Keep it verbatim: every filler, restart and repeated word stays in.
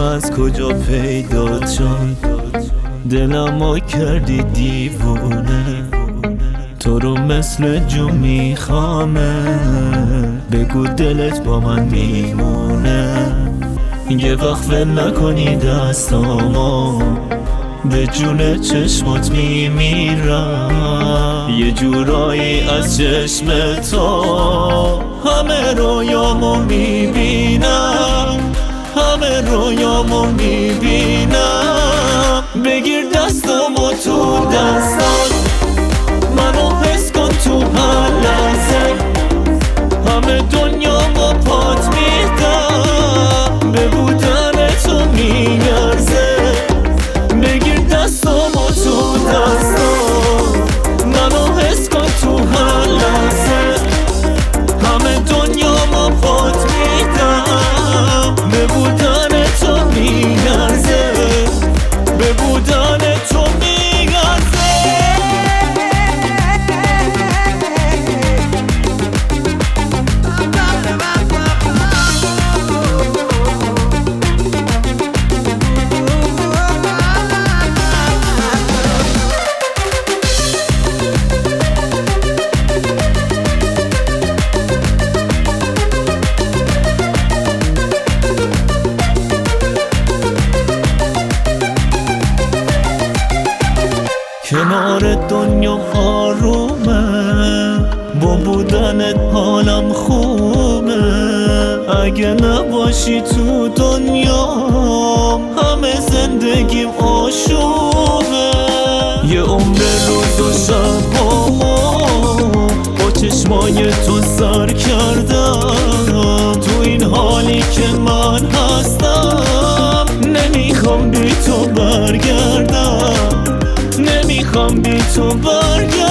از کجا پیدا شد، دلمو کردی دیوونه. تو رو مثل جو میخوامه، بگو دلت با من میمونه. یه وقت ول نکنی دستامو، به جون چشمات میمیرم. یه جورایی از چشم تو همه رویامو میبینم، همه رویامو میبینم. بگیر دستامو تو دستات، منو حس کن تو هر لحظه. همه دنیامو پات میدم، به بودن تو میارزه. بگیر دستامو تو دستات، منو حس کن تو هر لحظه. همه دنیامو پات میدم، به بودن تو میارزه، به بودن تو میارزه. کنار دنیا آرومه، با بودنت حالم خوبه. اگه نباشی تو دنیا، همه زندگیم آشوبه. یه عمر روز و شبامو با چشمای تو سر کردم. تو این حالی که من هستم، نمیخوام بی تو برگردم، نمیخوام بی تو برگردم.